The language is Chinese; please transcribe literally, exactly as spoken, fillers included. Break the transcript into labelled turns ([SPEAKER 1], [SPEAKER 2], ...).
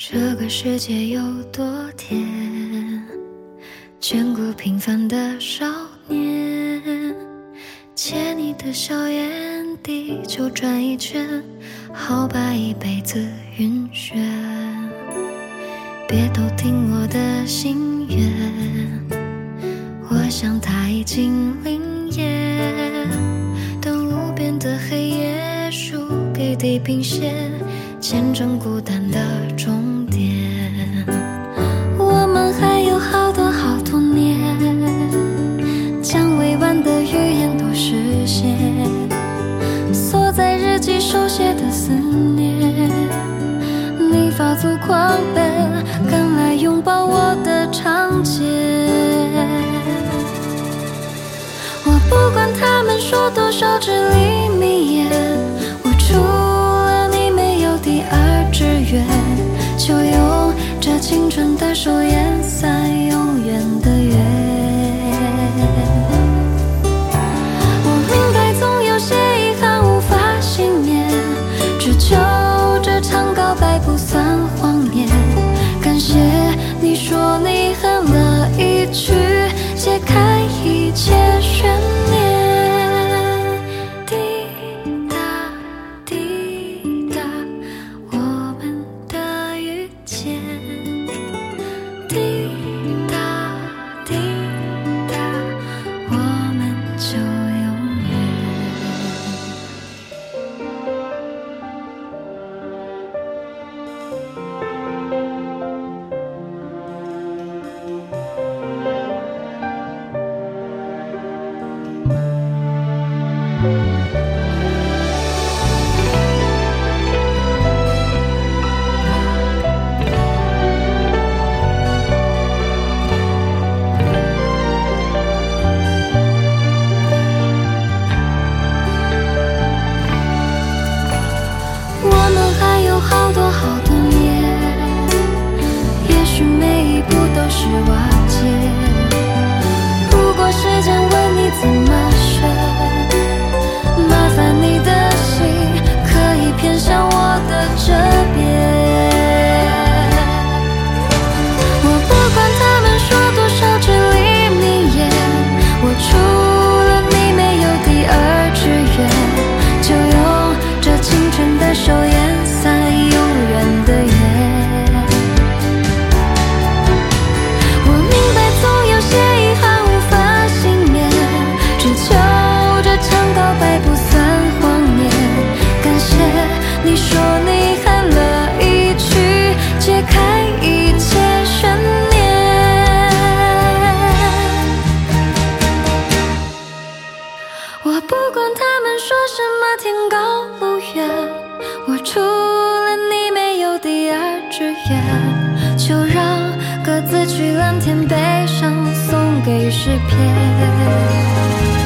[SPEAKER 1] 这个世界有多甜，见过平凡的少年，借你的小眼，地球转一圈，好把一辈子晕眩。别偷听我的心愿，我想它已经灵验。当无边的黑夜输给地平线，见证孤单的终点。我们还有好多好多年，将未完的语言都实现，锁在日记手写的思念。你发足狂奔，赶来拥抱我的长街。我不管他们说多少至理名言，我除了你没有第二志愿，就用这青春的手延散永远的约。我明白总有些遗憾无法幸免，只求这场告白不算谎言。感谢你说你哼了一曲，解开一切悬念。滴答滴答，我们的遇见。滴答滴答，我们就永远。好多好多年，也许每一步都是瓦解。如果时间问你怎么选，麻烦你的心可以偏向我的这边。我不管他们说多少至理名言，我除了你没有第二志愿，就用这青春的手延散永远的约。我明白总有些遗憾无法幸免，只求这场告白不算谎言。感谢你说你哼了一曲，解开一切悬念。我不管他们说什么天高路远，我除了你没有第二志愿，就让各自去蓝天，悲伤送给诗篇。